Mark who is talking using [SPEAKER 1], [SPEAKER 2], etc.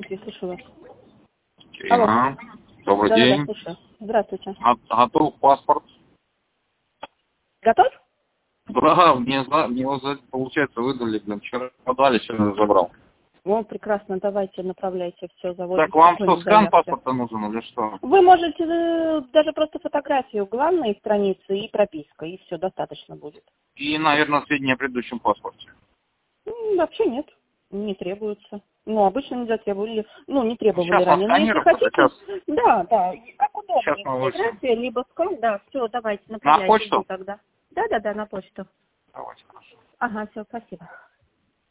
[SPEAKER 1] Здравствуйте, слушаю вас. Алло.
[SPEAKER 2] Ага. Добрый
[SPEAKER 1] Да,
[SPEAKER 2] день.
[SPEAKER 1] слушаю. Здравствуйте.
[SPEAKER 2] Готов паспорт?
[SPEAKER 1] Готов?
[SPEAKER 2] Да, мне его, получается, выдали, вчера подали, сегодня забрал.
[SPEAKER 1] Ну, прекрасно, давайте, направляйте все, заводите.
[SPEAKER 2] Так вам что, скан паспорта нужен или что?
[SPEAKER 1] Вы можете даже просто фотографию главной страницы и прописка, и все, достаточно будет.
[SPEAKER 2] И, наверное, сведения о предыдущем паспорте.
[SPEAKER 1] Вообще нет, не требуется. Ну, обычно не затребовали, не требовали
[SPEAKER 2] Сейчас
[SPEAKER 1] ранее. Но если хотите,
[SPEAKER 2] сейчас.
[SPEAKER 1] да, как
[SPEAKER 2] Сейчас
[SPEAKER 1] удобнее,
[SPEAKER 2] мы вышли.
[SPEAKER 1] фотография, либо скан, да, все, давайте, направляйте.
[SPEAKER 2] На почту?
[SPEAKER 1] Тогда. Да, на почту.
[SPEAKER 2] Давайте, хорошо.
[SPEAKER 1] Ага, все, спасибо.